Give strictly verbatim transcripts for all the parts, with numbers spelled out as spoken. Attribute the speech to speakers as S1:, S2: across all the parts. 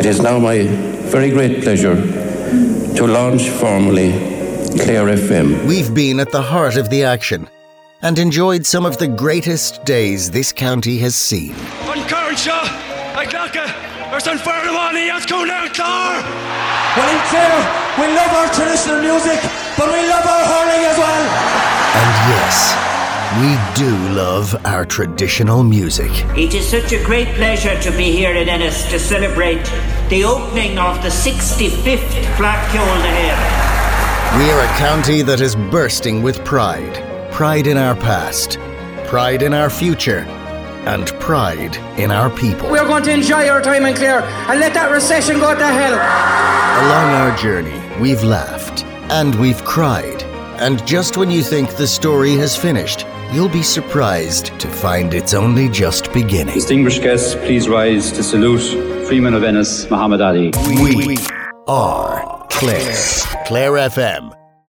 S1: is now my very great pleasure to launch formally Clare F M.
S2: We've been at the heart of the action and enjoyed some of the greatest days this county has seen.
S3: On Carnshaw, I Glocka, or San Ferramani, let's go now, Clare!
S4: Well, in Clare, we love our traditional music, but we love our hurling as well.
S2: And yes, we do love our traditional music.
S5: It is such a great pleasure to be here in Ennis to celebrate the opening of the sixty-fifth Flat Kildare.
S2: We are a county that is bursting with pride. Pride in our past, pride in our future, and pride in our people.
S4: We are going to enjoy our time in Clare and let that recession go to hell.
S2: Along our journey, we've laughed and we've cried. And just when you think the story has finished, you'll be surprised to find it's only just beginning.
S6: Distinguished guests, please rise to salute Freeman of Ennis, Muhammad Ali.
S2: We are Clare. Clare F M.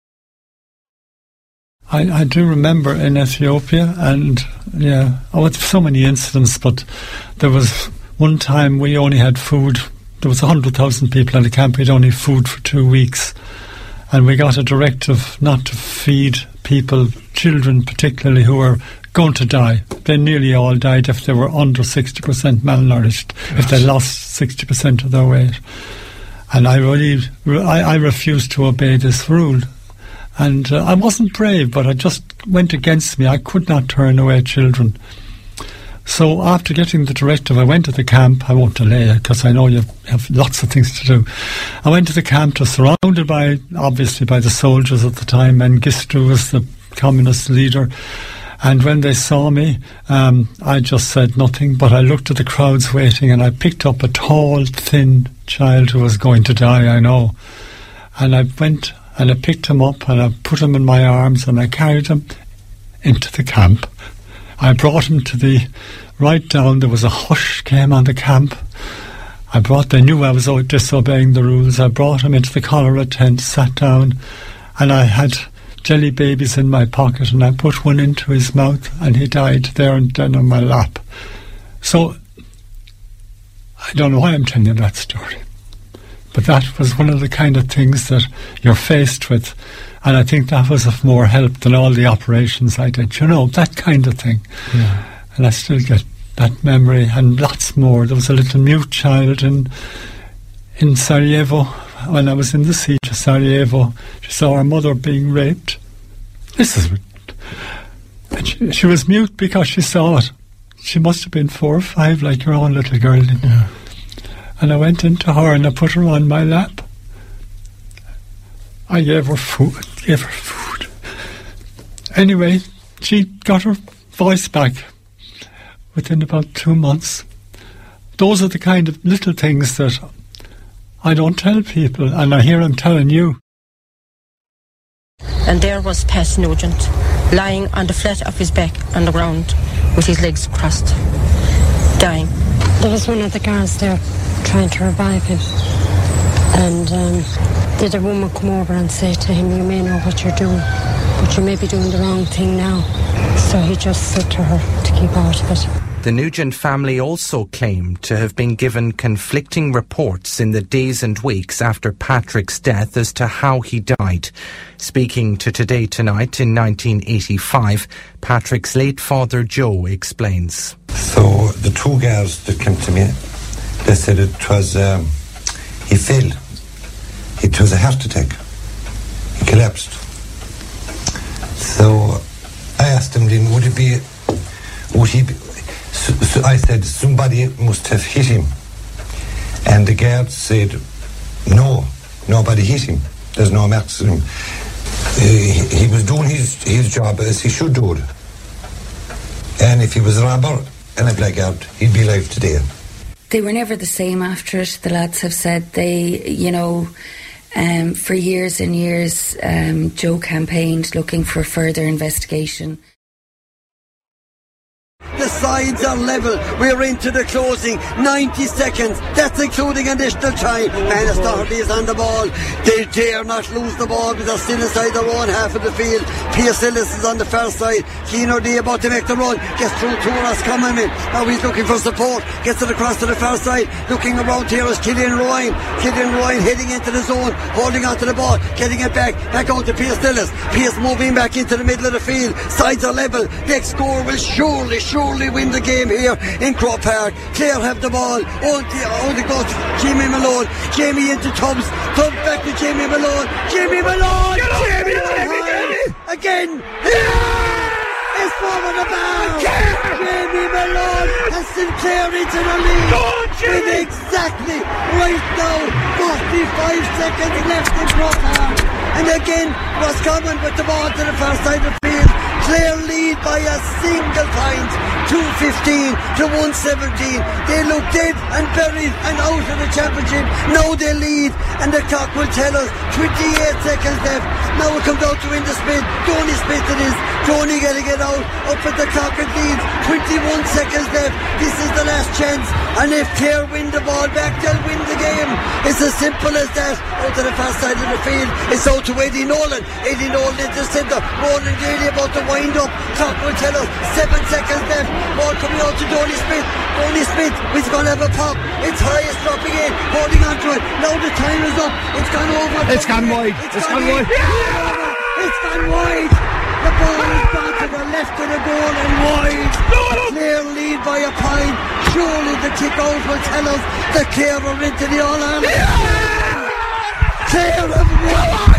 S7: I, I do remember in Ethiopia, and yeah, oh, it's so many incidents, but there was one time we only had food. There was one hundred thousand people in the camp. We had only food for two weeks. And we got a directive not to feed people, children particularly, who were going to die. They nearly all died if they were under sixty percent malnourished, yes. If they lost sixty percent of their weight. And I really, I, I refused to obey this rule. And uh, I wasn't brave, but it just went against me. I could not turn away children. So after getting the directive, I went to the camp. I won't delay it because I know you have lots of things to do. I went to the camp, to surrounded by, obviously, by the soldiers at the time. Mengistu was the communist leader. And when they saw me, um, I just said nothing, but I looked at the crowds waiting, and I picked up a tall, thin child who was going to die, I know. And I went and I picked him up and I put him in my arms and I carried him into the camp. I brought him to the, right down, there was a hush came on the camp. I brought, they knew I was disobeying the rules. I brought him into the cholera tent, sat down, and I had jelly babies in my pocket, and I put one into his mouth, and he died there and then on my lap. So, I don't know why I'm telling you that story. But that was one of the kind of things that you're faced with. And I think that was of more help than all the operations I did. You know, that kind of thing. Yeah. And I still get that memory and lots more. There was a little mute child in in Sarajevo when I was in the siege of Sarajevo. She saw her mother being raped. This is... And she, she was mute because she saw it. She must have been four or five, like your own little girl. Yeah. And I went into her and I put her on my lap. I gave her food, gave her food. Anyway, she got her voice back within about two months. Those are the kind of little things that I don't tell people, and I hear I'm telling you.
S8: And there was Pat Nugent, lying on the flat of his back on the ground, with his legs crossed, dying.
S9: There was one of the guards there trying to revive him, and um, did a woman come over and say to him, "You may know what you're doing, but you may be doing the wrong thing now." So he just said to her to keep out of it.
S10: The Nugent family also claimed to have been given conflicting reports in the days and weeks after Patrick's death as to how he died. Speaking to Today Tonight in nineteen eighty-five, Patrick's late father Joe explains.
S11: So the two girls that came to me, they said it was, um, he fell. It was a heart attack. He collapsed. So I asked him then, would it be, would he be, so, so I said, somebody must have hit him. And the guard said, no, nobody hit him. There's no marks on him. He, he was doing his, his job as he should do it. And if he was a robber and a blackguard, he'd be alive today.
S12: They were never the same after it. The lads have said they, you know, um, for years and years, um, Joe campaigned looking for further investigation.
S4: The
S13: The sides are level. We're into the closing ninety seconds. That's including additional time. Manchester Hardy is on the ball. They dare not lose the ball, but they're still inside their own half of the field. Pierce Ellis is on the far side. Keane O'Dea about to make the run. Gets through Touras coming in. Now he's looking for support. Gets it across to the far side. Looking around here is Killian Ryan. Killian Ryan heading into the zone, holding onto the ball, getting it back. Back out to Pierce Ellis. Pierce moving back into the middle of the field. Sides are level. Next score will surely, surely win the game here in Croke Park. Clare have the ball. On the, on the goes Jamie Malone. Jamie into Tubbs. Tubbs back to Jamie Malone. Jamie Malone. Jamie Malone. Again. Yeah! It's over the bar. Jamie Malone has Sinclair into the lead. With exactly right now forty-five seconds left in Croke Park. And again, Roscommon with the ball to the far side of the field. Clare lead by a single point, two fifteen to one seventeen. They look dead and buried and out of the championship. Now they lead, and the clock will tell us twenty-eight seconds left. Now it comes out to win the Smith. Tony Smith it is. Tony got to get out. Up at the clock it leads. twenty-one seconds left. This is the last chance. And if Clare win the ball back, they'll win the game. It's as simple as that. Out to the far side of the field. It's out to Eddie Nolan. Eddie Nolan into centre. Roland Daly about to wind up. Clock will tell us seven seconds left. Ball coming out to Tony Smith. Tony Smith is going to have a pop. It's highest dropping in. Holding on to it. Now the time is up. It's gone over.
S14: It's gone wide. It's, it's gone, gone wide.
S13: Yeah! It's gone wide. The ball is gone to the left of the goal and wide. Clare lead by a point. Surely the kick out will tell us that Clare are into the All-Ireland. Yeah! Clare have won.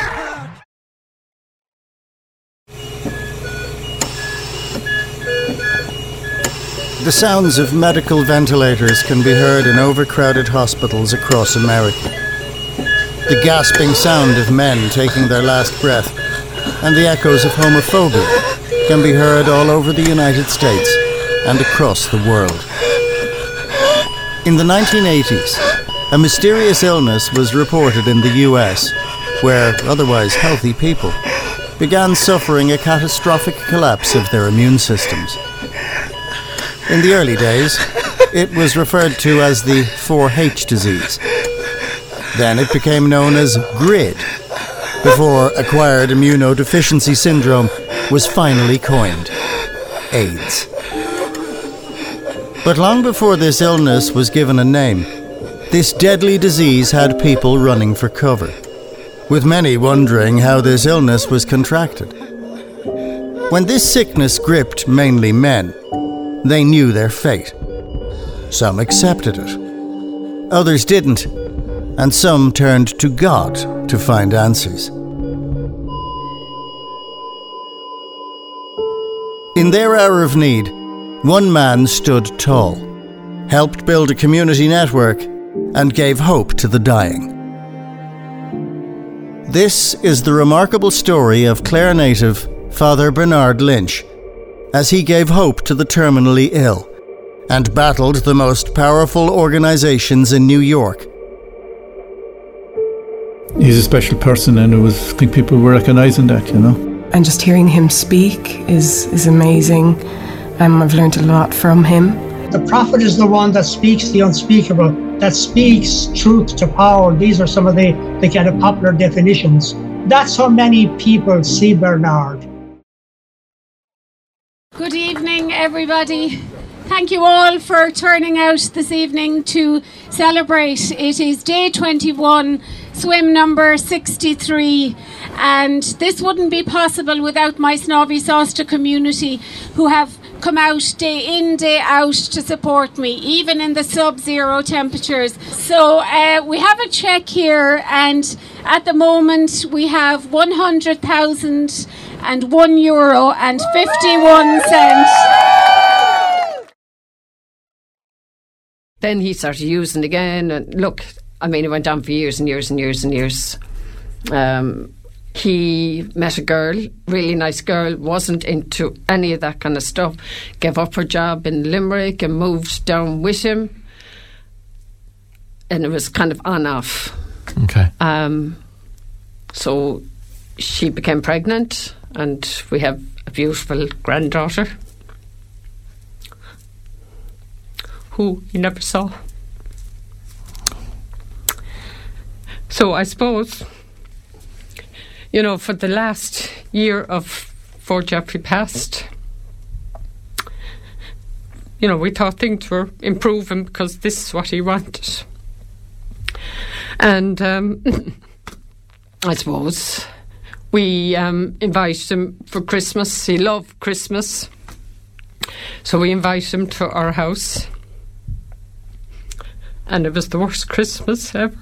S2: The sounds of medical ventilators can be heard in overcrowded hospitals across America. The gasping sound of men taking their last breath and the echoes of homophobia can be heard all over the United States and across the world. In the nineteen eighties, a mysterious illness was reported in the U S where otherwise healthy people began suffering a catastrophic collapse of their immune systems. In the early days, it was referred to as the four H disease. Then it became known as GRID, before acquired immunodeficiency syndrome was finally coined, AIDS. But long before this illness was given a name, this deadly disease had people running for cover, with many wondering how this illness was contracted. When this sickness gripped mainly men, they knew their fate. Some accepted it. Others didn't. And some turned to God to find answers. In their hour of need, one man stood tall, helped build a community network, and gave hope to the dying. This is the remarkable story of Clare native Father Bernard Lynch, as he gave hope to the terminally ill and battled the most powerful organizations in New York.
S14: He's a special person, and it was, I think people were recognizing that, you know.
S15: And just hearing him speak is, is amazing. Um, I've learned a lot from him.
S16: The prophet is the one that speaks the unspeakable, that speaks truth to power. These are some of the, the kind of popular definitions. That's how many people see Bernard.
S17: Good evening, everybody. Thank you all for turning out this evening to celebrate. It is day twenty-one, swim number sixty-three, and this wouldn't be possible without my Snowy Sauster community, who have come out day in, day out to support me, even in the sub-zero temperatures. So uh, we have a check here, and at the moment we have one hundred thousand and one euro and fifty-one cents.
S18: Then he started using again, and look, I mean, it went on for years and years and years and years. Um, he met a girl, really nice girl, wasn't into any of that kind of stuff, gave up her job in Limerick and moved down with him, and it was kind of on-off.
S14: Okay.
S18: Um, so she became pregnant, and we have a beautiful granddaughter. who he never saw. So I suppose, you know, for the last year of before Jeffrey passed, you know, we thought things were improving because this is what he wanted. And um, I suppose we um, invited him for Christmas. He loved Christmas. So we invited him to our house. And it was the worst Christmas ever.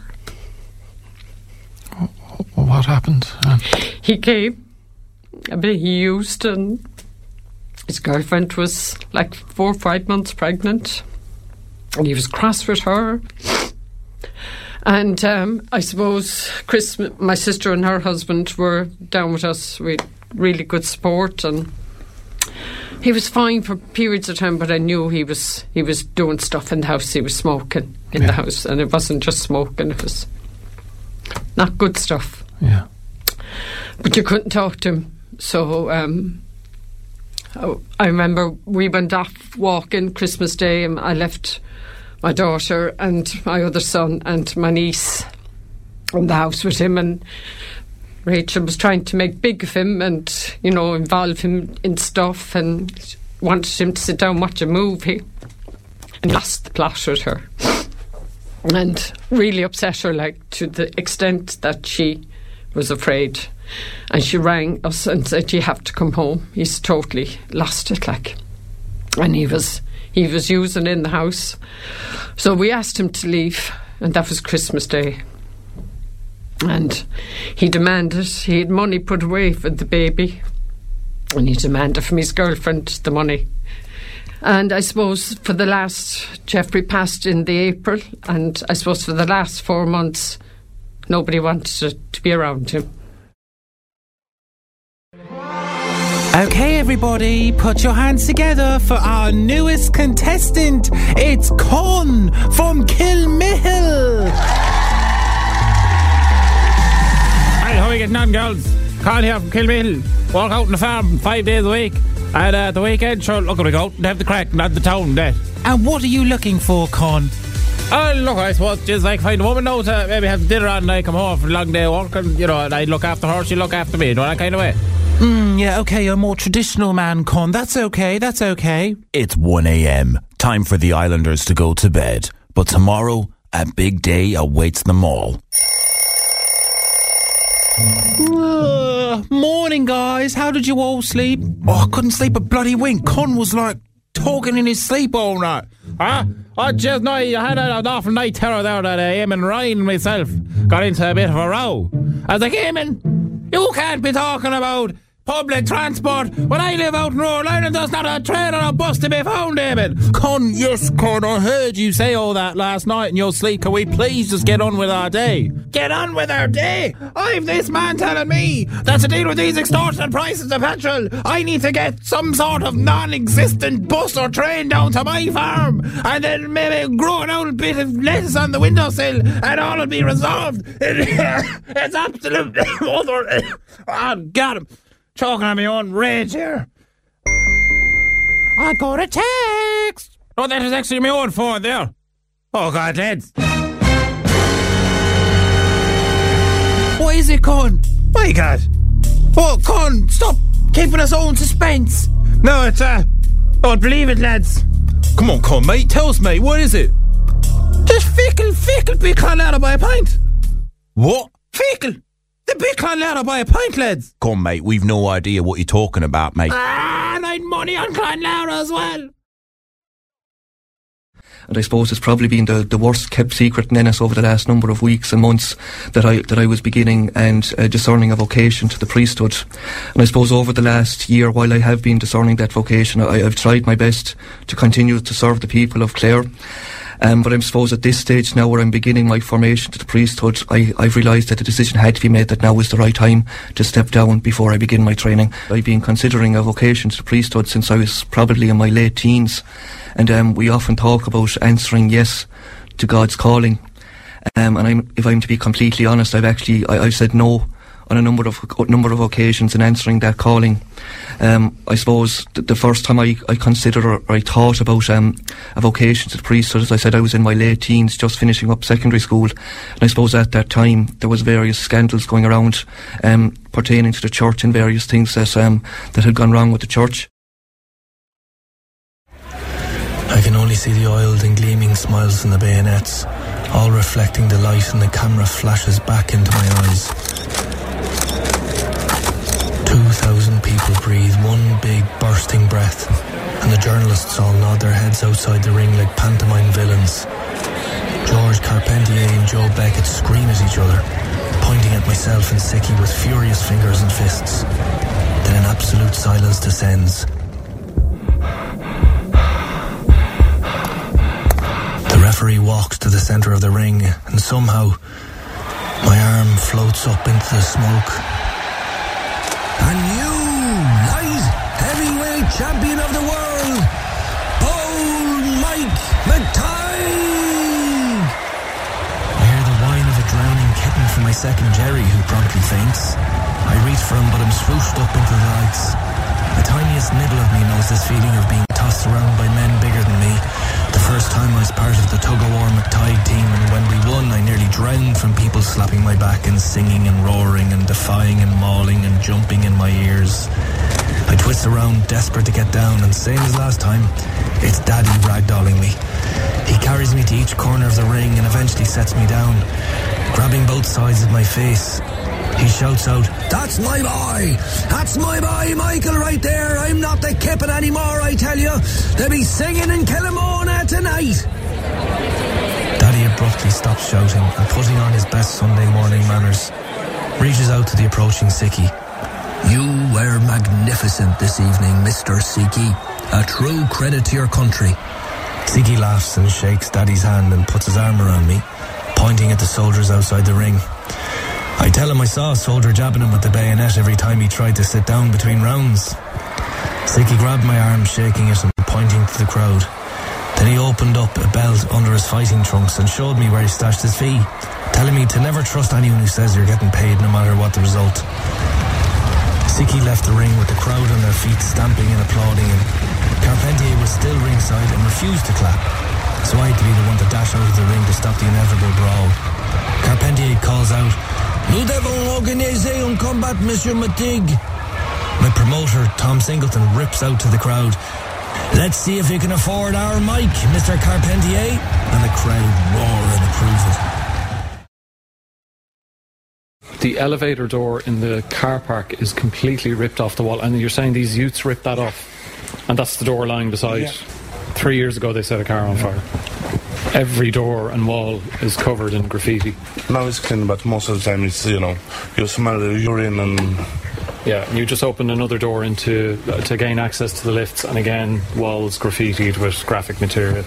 S19: What happened? Uh,
S18: he came, a bit he used, and his girlfriend was like four or five months pregnant, and he was cross with her. And um, I suppose Christmas, my sister and her husband were down with us. We had really good support, and he was fine for periods of time, but I knew he was he was doing stuff in the house. He was smoking in yeah. the house, and it wasn't just smoking, it was not good stuff.
S19: Yeah.
S18: But you couldn't talk to him. So um, oh, I remember we went off walking Christmas Day, and I left my daughter and my other son and my niece in the house with him, and Rachel was trying to make big of him and, you know, involve him in stuff, and wanted him to sit down and watch a movie, and lost the plot with her, and really upset her, like, to the extent that she was afraid, and she rang us and said, you have to come home. He's totally lost it, like, and he was he was using in the house. So we asked him to leave, and that was Christmas Day, and he demanded, he had money put away for the baby, and he demanded from his girlfriend the money. And I suppose for the last, Jeffrey passed in the April, and I suppose for the last four months nobody wanted to, to be around him.
S20: Okay, everybody, put your hands together for our newest contestant. It's Con from Kilmihill.
S21: Hi, how are you getting on, girls? Con here from Kilmihill. Walk out on the farm five days a week. And uh, the weekend, sure, look, we go out and have the crack, not the town, that.
S20: And what are you looking for, Con?
S21: Oh, look, I suppose just like find a woman now to maybe have dinner on, and I come home for a long day work, and, you know, and I look after her, she look after me, you know, that kind of way.
S20: Hmm, yeah, okay, a more traditional man, Con. That's okay, that's okay.
S22: It's one a.m. Time for the Islanders to go to bed. But tomorrow, a big day awaits them all.
S20: Uh, morning, guys. How did you all sleep? Oh, I couldn't sleep a bloody wink. Con was like talking in his sleep all night.
S21: Huh? Oh, just no, I had an awful night terror there that uh, Eamon Ryan and myself got into a bit of a row. I was like, Eamon, you can't be talking about public transport when I live out in rural Ireland. There's not a train or a bus to be found, Eamon.
S20: Con, yes, Con, I heard you say all that last night in your sleep. Can we please just get on with our day?
S21: Get on with our day? I've this man telling me that to deal with these extortionate prices of petrol, I need to get some sort of non-existent bus or train down to my farm, and then maybe grow an old bit of lettuce on the windowsill, and all will be resolved. It's absolute mother. Oh, got him. Choking on my own rage here. I got a text. Oh, that is actually my own phone there. Oh, God, lads.
S20: What is it, Con?
S21: My God.
S20: Oh, Con, stop keeping us all in suspense.
S21: No, it's, uh, don't believe it, lads.
S20: Come on, Con, mate, tell us, mate, what is it?
S21: Just fickle, fickle big con ladder by a pint.
S20: What?
S21: Fickle. The big con ladder by a pint, lads.
S22: Come, mate, we've no idea what you're talking about, mate.
S21: Ah, and I'd money on Clan Lara as well.
S23: And I suppose it's probably been the, the worst kept secret in Ennis over the last number of weeks and months that I that I was beginning and uh, discerning a vocation to the priesthood. And I suppose over the last year, while I have been discerning that vocation, I, I've tried my best to continue to serve the people of Clare. Um, but I suppose at this stage now where I'm beginning my formation to the priesthood, I, I've realised that the decision had to be made that now is the right time to step down before I begin my training. I've been considering a vocation to the priesthood since I was probably in my late teens, and um, we often talk about answering yes to God's calling. Um, and I'm, if I'm to be completely honest, I've actually I, I've said no on a number of a number of occasions in answering that calling. Um, I suppose th- the first time I, I considered or I thought about um, a vocation to the priesthood, as I said, I was in my late teens, just finishing up secondary school, and I suppose at that time there was various scandals going around um, pertaining to the church and various things that um, that had gone wrong with the church.
S1: I can only see the oiled and gleaming smiles in the bayonets, all reflecting the light, and the camera flashes back into my eyes. Two thousand people breathe one big bursting breath, and the journalists all nod their heads outside the ring like pantomime villains. George Carpentier and Joe Beckett scream at each other, pointing at myself and Sicky with furious fingers and fists. Then an absolute silence descends. The referee walks to the centre of the ring, and somehow my arm floats up into the smoke.
S3: A new light heavyweight champion of the world, Paul Mike McTighe!
S1: I hear the whine of a drowning kitten from my second Jerry, who promptly faints. I reach for him, but I'm swooshed up into the lights. The tiniest nibble of me knows this feeling of being tossed around by men bigger than me. The first time I was part of the tug-of-war McTighe team, and when we won I nearly drowned from people slapping my back and singing and roaring and defying and mauling and jumping in my ears. I twist around, desperate to get down, and same as last time, it's Daddy ragdolling me. He carries me to each corner of the ring and eventually sets me down, grabbing both sides of my face. He shouts out,
S3: "That's my boy! That's my boy, Michael, right there! I'm not the kippin' anymore, I tell you! They'll be singing in Killamona tonight!"
S1: Daddy abruptly stops shouting and, putting on his best Sunday morning manners, reaches out to the approaching Sicky.
S3: "You were magnificent this evening, Mister Sicky. A true credit to your country."
S1: Sicky laughs and shakes Daddy's hand and puts his arm around me, pointing at the soldiers outside the ring. I tell him I saw a soldier jabbing him with the bayonet every time he tried to sit down between rounds. Sicky grabbed my arm, shaking it and pointing to the crowd. Then he opened up a belt under his fighting trunks and showed me where he stashed his fee, telling me to never trust anyone who says you're getting paid no matter what the result. Sicky left the ring with the crowd on their feet stamping and applauding him. Carpentier was still ringside and refused to clap, so I had to be the one to dash out of the ring to stop the inevitable brawl. Carpentier calls out,
S3: "Nous devons organiser un combat, Monsieur McTighe."
S1: My promoter, Tom Singleton, rips out to the crowd,
S3: "Let's see if you can afford our mic, Mister Carpentier."
S1: And the crowd roar in approval.
S19: The elevator door in the car park is completely ripped off the wall, and you're saying these youths ripped that off, and that's the door lying beside. Yeah. Three years ago they set a car on fire. Every door and wall is covered in graffiti.
S5: Now it's clean, but most of the time it's, you know, you smell the urine and...
S19: Yeah, you just open another door into uh, to gain access to the lifts, and again, walls graffitied with graphic material.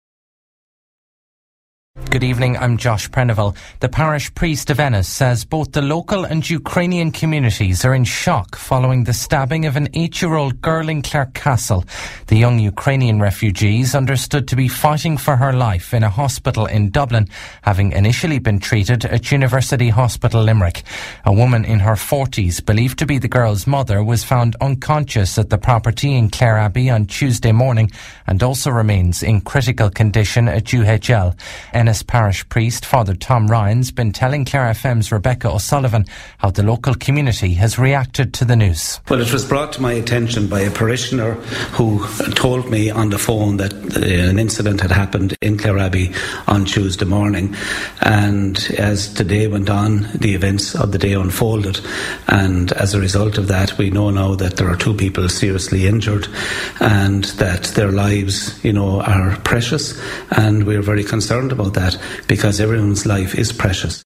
S10: Good evening, I'm Josh Prenival. The parish priest of Ennis says both the local and Ukrainian communities are in shock following the stabbing of an eight-year-old girl in Clarecastle. The young Ukrainian refugee is understood to be fighting for her life in a hospital in Dublin, having initially been treated at University Hospital Limerick. A woman in her forties, believed to be the girl's mother, was found unconscious at the property in Clare Abbey on Tuesday morning and also remains in critical condition at U H L. Ennis parish priest Father Tom Ryan's been telling Clare F M's Rebecca O'Sullivan how the local community has reacted to the news.
S24: Well, it was brought to my attention by a parishioner who told me on the phone that uh, an incident had happened in Clare Abbey on Tuesday morning, and as the day went on, the events of the day unfolded, and as a result of that, we know now that there are two people seriously injured and that their lives, you know, are precious, and we're very concerned about that, because everyone's life is precious.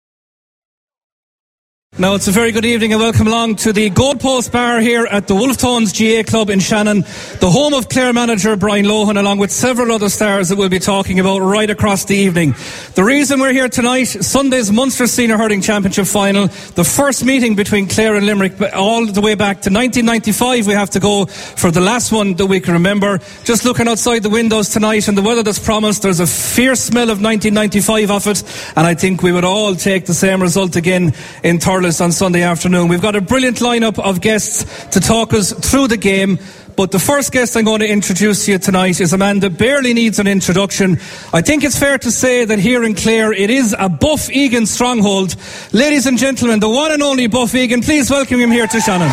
S25: Now, it's a very good evening and welcome along to the Goalpost Bar here at the Wolftones G A Club in Shannon, the home of Clare manager Brian Lohan, along with several other stars that we'll be talking about right across the evening. The reason we're here tonight, Sunday's Munster Senior Hurling Championship final, the first meeting between Clare and Limerick, all the way back to nineteen ninety-five we have to go for the last one that we can remember. Just looking outside the windows tonight and the weather that's promised, there's a fierce smell of nineteen ninety-five off it, and I think we would all take the same result again in Thurles Thurles on Sunday afternoon. We've got a brilliant lineup of guests to talk us through the game. But the first guest I'm going to introduce to you tonight is a man that barely needs an introduction. I think it's fair to say that here in Clare it is a Buff Egan stronghold. Ladies and gentlemen, the one and only Buff Egan. Please welcome him here to Shannon.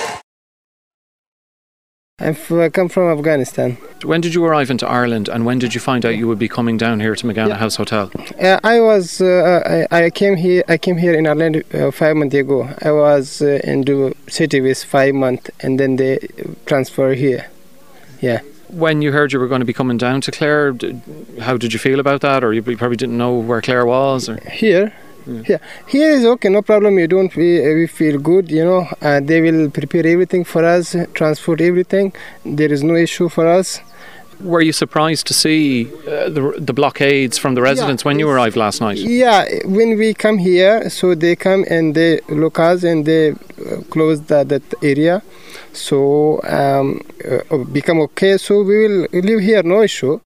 S6: I come from Afghanistan.
S19: When did you arrive into Ireland, and when did you find out you would be coming down here to Megana yeah. House Hotel?
S6: Uh, I was uh, I, I came here I came here in Ireland uh, five months ago. I was uh, in the city with five months, and then they transfer here. Yeah.
S19: When you heard you were going to be coming down to Clare, did, how did you feel about that, or you probably didn't know where Clare was? Or?
S6: Here. Yeah. yeah, here is okay, no problem. You don't we, we feel good, you know. Uh, they will prepare everything for us, transport everything. There is no issue for us.
S19: Were you surprised to see uh, the the blockades from the residents yeah, when you arrived last night?
S6: Yeah, when we come here, so they come and they look us and they uh, close the, that area. So um, uh, become okay. So we will live here, no issue.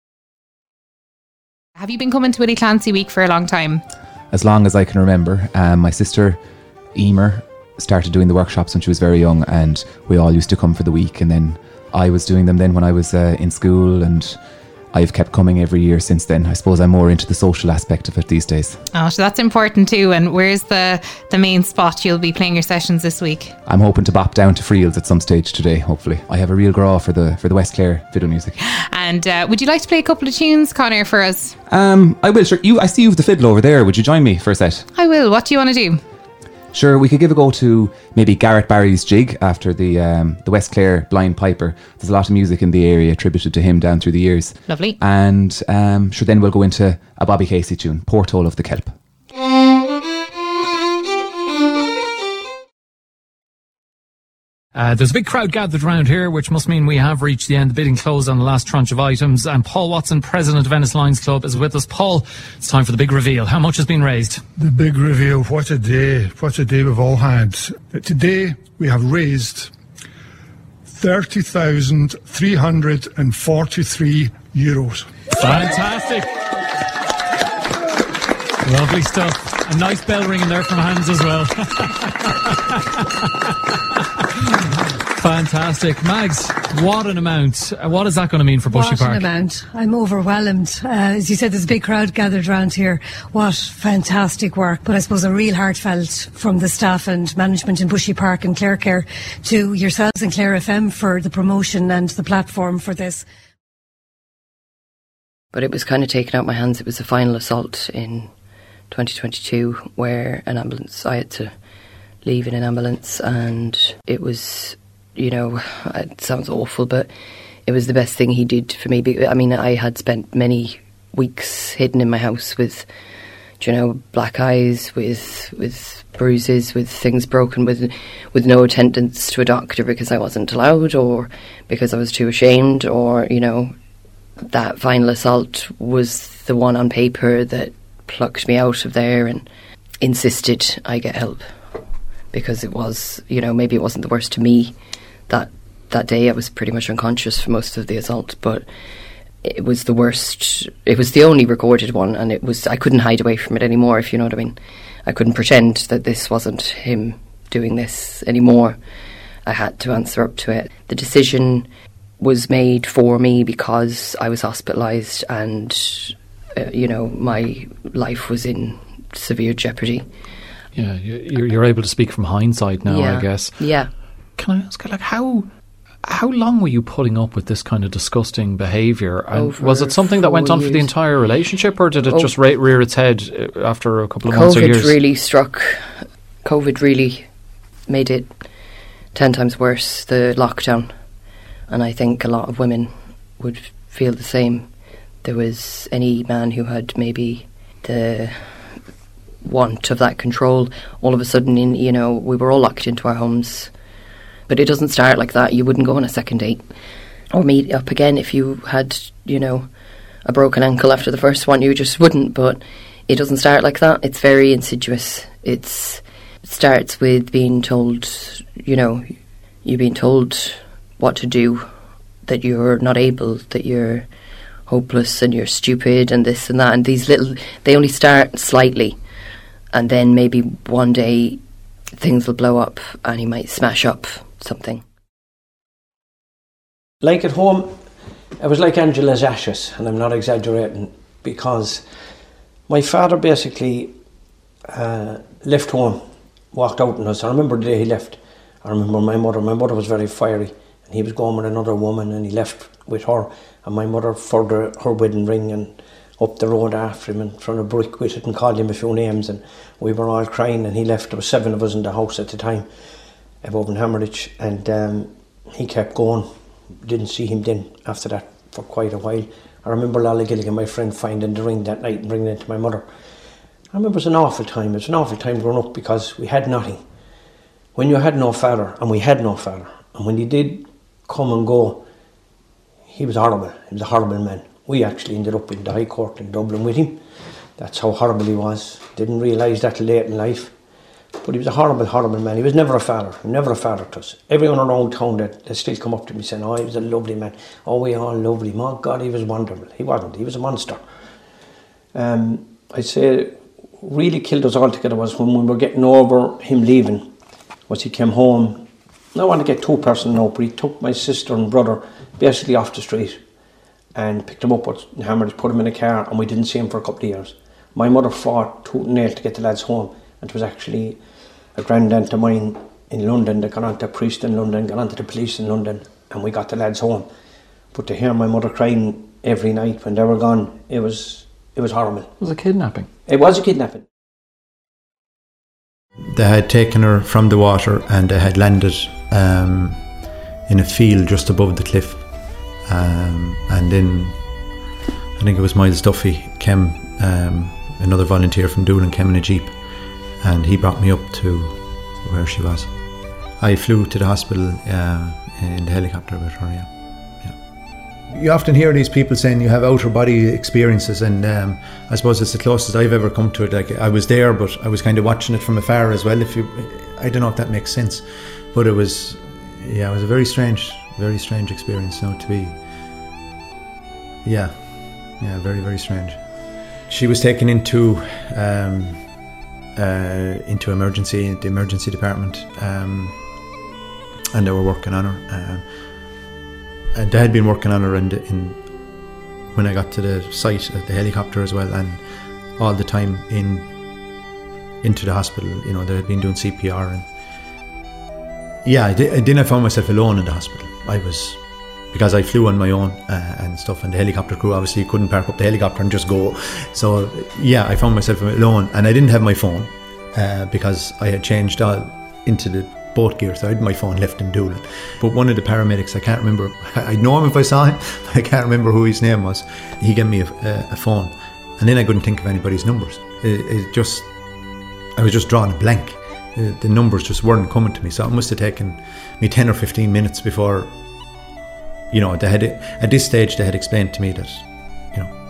S7: Have you been coming to Willie Clancy Week for a long time?
S8: As long as I can remember. Um, my sister, Emer, started doing the workshops when she was very young, and we all used to come for the week, and then I was doing them then when I was uh, in school, and I've kept coming every year since then. I suppose I'm more into the social aspect of it these days.
S7: Oh, so that's important too. And where's the, the main spot you'll be playing your sessions this week?
S8: I'm hoping to bop down to Friels at some stage today, hopefully. I have a real graw for the for the West Clare fiddle music.
S7: And uh, would you like to play a couple of tunes, Conor, for us?
S8: Um, I will, sure. You, I see you have the fiddle over there. Would you join me for a set?
S7: I will. What do you want to do?
S8: Sure, we could give a go to maybe Garrett Barry's Jig after the um, the West Clare Blind Piper. There's a lot of music in the area attributed to him down through the years.
S7: Lovely.
S8: And um, sure, then we'll go into a Bobby Casey tune, Porthole of the Kelp.
S9: Uh, there's a big crowd gathered around here, which must mean we have reached the end. The bidding closed on the last tranche of items, and Paul Watson, president of Ennis Lions Club, is with us. Paul, it's time for the big reveal. How much has been raised?
S11: The big reveal. What a day. What a day we've all had. Today we have raised thirty thousand three hundred forty-three euros.
S9: Fantastic. Lovely stuff. A nice bell ringing there from Hans as well. Fantastic. Mags, what an amount. What is that going to mean for Bushy
S26: what
S9: Park?
S26: What an amount. I'm overwhelmed. Uh, as you said, there's a big crowd gathered around here. What fantastic work. But I suppose a real heartfelt from the staff and management in Bushy Park and Clare Care to yourselves and Clare F M for the promotion and the platform for this.
S27: But it was kind of taken out my hands. It was a final assault in twenty twenty-two where an ambulance, I had to leave in an ambulance, and it was, you know, it sounds awful, but it was the best thing he did for me. I mean, I had spent many weeks hidden in my house with, you know, black eyes, with with bruises, with things broken, with with no attendance to a doctor because I wasn't allowed, or because I was too ashamed, or, you know, that final assault was the one on paper that plucked me out of there and insisted I get help, because it was, you know, maybe it wasn't the worst to me that that day. I was pretty much unconscious for most of the assault, but it was the worst. It was the only recorded one, and it was, I couldn't hide away from it anymore, if you know what I mean. I couldn't pretend that this wasn't him doing this anymore. I had to answer up to it. The decision was made for me because I was hospitalised and uh, you know, my life was in severe jeopardy.
S19: Yeah, you're, you're able to speak from hindsight now,
S27: yeah.
S19: I guess.
S27: Yeah.
S19: Can I ask, like, how how long were you putting up with this kind of disgusting behaviour? And
S27: Over
S19: was it something that went on
S27: years.
S19: for the entire relationship, or did it
S27: oh.
S19: just re- rear its head after a couple of
S27: COVID
S19: months or years?
S27: COVID really struck. COVID really made it ten times worse, the lockdown. And I think a lot of women would feel the same. There was any man who had maybe the want of that control, all of a sudden, in, you know, we were all locked into our homes. But it doesn't start like that. You wouldn't go on a second date or meet up again if you had, you know, a broken ankle after the first one. You just wouldn't. But it doesn't start like that. It's very insidious. It's, it starts with being told, you know, you being told what to do, that you're not able, that you're hopeless and you're stupid and this and that. And these little, they only start slightly. And then maybe one day things will blow up and he might smash up something.
S2: Like at home, it was like Angela's ashes, and I'm not exaggerating, because my father basically uh, left home, walked out on us. I remember the day he left. I remember my mother. My mother was very fiery, and he was going with another woman, and he left with her. And my mother further her wedding ring and up the road after him in front of brick with it and called him a few names, and we were all crying. And he left. There was seven of us in the house at the time, above in Hammeridge, and um, he kept going. Didn't see him then after that for quite a while. I remember Lolly Gilligan, my friend, finding the ring that night and bringing it to my mother. I remember it was an awful time. It was an awful time growing up because we had nothing. When you had no father, and we had no father, and when he did come and go, he was horrible. He was a horrible man. We actually ended up in the High Court in Dublin with him. That's how horrible he was. Didn't realise that late in life. But he was a horrible, horrible man. He was never a father, never a father to us. Everyone around town that they still come up to me saying, oh, he was a lovely man. Oh, we all lovely. My God, he was wonderful. He wasn't. He was a monster. Um, I'd say really killed us all together was when we were getting over him leaving, was he came home. I don't want to get too personal now, but he took my sister and brother basically off the street and picked them up with hammers, put them in a car, and we didn't see him for a couple of years. My mother fought tooth and nail to get the lads home. And it was actually a grandaunt of mine in London that got on to a priest in London, got on to the police in London, and we got the lads home. But to hear my mother crying every night when they were gone, it was it was horrible. It
S4: was a kidnapping.
S2: It was a kidnapping.
S12: They had taken her from the water and they had landed um, in a field just above the cliff. Um, and then I think it was Miles Duffy came, um, another volunteer from Doolin, came in a jeep. And he brought me up to where she was. I flew to the hospital uh, in the helicopter with her, yeah. yeah. You often hear these people saying you have outer body experiences, and um, I suppose it's the closest I've ever come to it. Like, I was there, but I was kind of watching it from afar as well. If you, I don't know if that makes sense, but it was, yeah, it was a very strange, very strange experience. You know, to be, yeah, yeah, very, very strange. She was taken into. Um, Uh, into emergency, the emergency department, um, and they were working on her. Uh, and they had been working on her in, the, in when I got to the site at the helicopter as well, and all the time in into the hospital. You know, they had been doing C P R, and yeah, I, did, I didn't find myself alone in the hospital. I was. Because I flew on my own uh, and stuff, and the helicopter crew obviously couldn't park up the helicopter and just go. So yeah, I found myself alone, and I didn't have my phone uh, because I had changed all into the boat gear, so I had my phone left in Doolin. But one of the paramedics, I can't remember, I'd know him if I saw him, but I can't remember who his name was. He gave me a, a, a phone, and then I couldn't think of anybody's numbers. It, it just, I was just drawing a blank. The, the numbers just weren't coming to me, so it must have taken me ten or fifteen minutes before. You know, they had at this stage they had explained to me that, you know,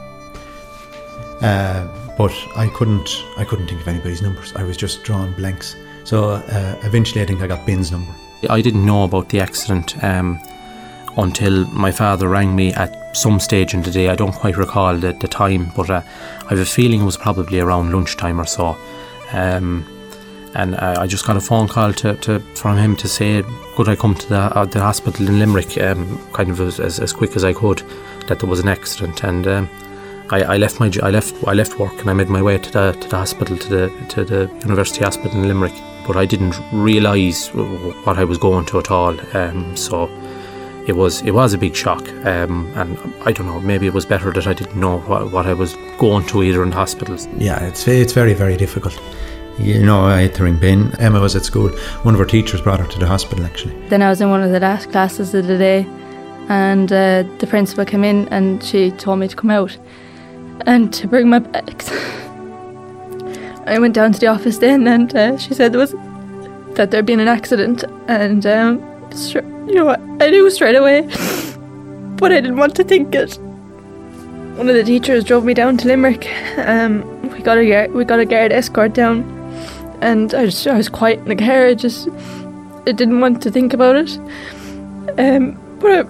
S12: uh, but I couldn't, I couldn't think of anybody's numbers. I was just drawing blanks. So uh, eventually, I think I got Ben's number.
S13: I didn't know about the accident um, until my father rang me at some stage in the day. I don't quite recall the, the time, but uh, I have a feeling it was probably around lunchtime or so. Um, And uh, I just got a phone call to, to from him to say, could I come to the uh, the hospital in Limerick, um, kind of as, as, as quick as I could, that there was an accident. And um, I, I left my I left I left work and I made my way to the to the hospital to the to the University Hospital in Limerick. But I didn't realise what I was going to at all. Um, so it was it was a big shock. Um, and I don't know, maybe it was better that I didn't know what, what I was going to either in the hospitals.
S12: Yeah, it's it's very very difficult. You know, I had to ring Ben. Emma was at school. One of her teachers brought her to the hospital, actually.
S15: Then I was in one of the last classes of the day, and uh, the principal came in and she told me to come out and to bring my bags. I went down to the office then, and uh, she said there was that there'd been an accident, and um, you know, I knew straight away, but I didn't want to think it. One of the teachers drove me down to Limerick. Um, we got a we got a guard escort down, and I just I was quiet in the car. I just I didn't want to think about it. Um, but I,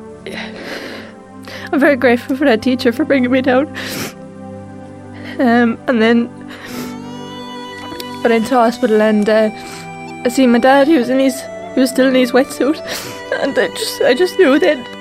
S15: I'm very grateful for that teacher for bringing me down. Um, and then went into hospital, and uh, I seen my dad. He was in his, he was still in his wetsuit, and I just, I just knew then